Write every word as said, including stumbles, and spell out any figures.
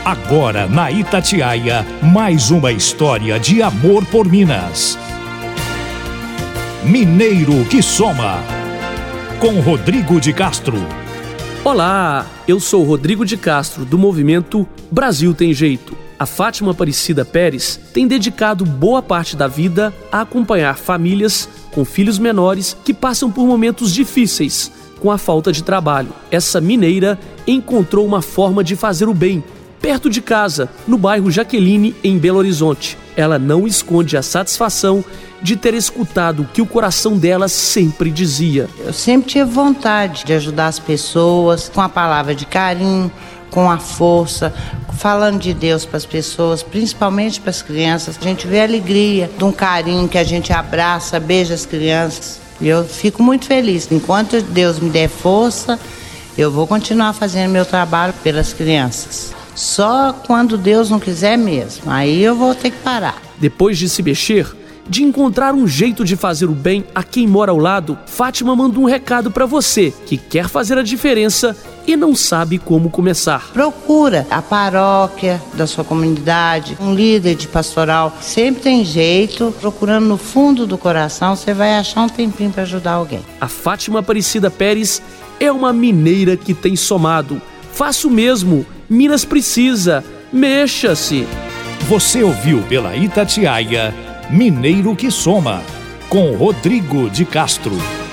Agora na Itatiaia, mais uma história de amor por Minas. Mineiro que Soma, com Rodrigo de Castro. Olá, eu sou Rodrigo de Castro, do movimento Brasil Tem Jeito. A Fátima Aparecida Pérez tem dedicado boa parte da vida a acompanhar famílias com filhos menores que passam por momentos difíceis com a falta de trabalho. Essa mineira encontrou uma forma de fazer o bem, perto de casa, no bairro Jaqueline, em Belo Horizonte. Ela não esconde a satisfação de ter escutado o que o coração dela sempre dizia. Eu sempre tive vontade de ajudar as pessoas com a palavra de carinho, com a força, falando de Deus para as pessoas, principalmente para as crianças. A gente vê a alegria de um carinho que a gente abraça, beija as crianças. E eu fico muito feliz. Enquanto Deus me der força, eu vou continuar fazendo meu trabalho pelas crianças. Só quando Deus não quiser mesmo, aí eu vou ter que parar. Depois de se mexer, de encontrar um jeito de fazer o bem a quem mora ao lado, Fátima manda um recado para você que quer fazer a diferença e não sabe como começar. Procura a paróquia da sua comunidade, um líder de pastoral. Sempre tem jeito, procurando no fundo do coração, você vai achar um tempinho para ajudar alguém. A Fátima Aparecida Pérez é uma mineira que tem somado. Faça o mesmo, Minas precisa, mexa-se. Você ouviu pela Itatiaia Mineiro que Soma, com Rodrigo de Castro.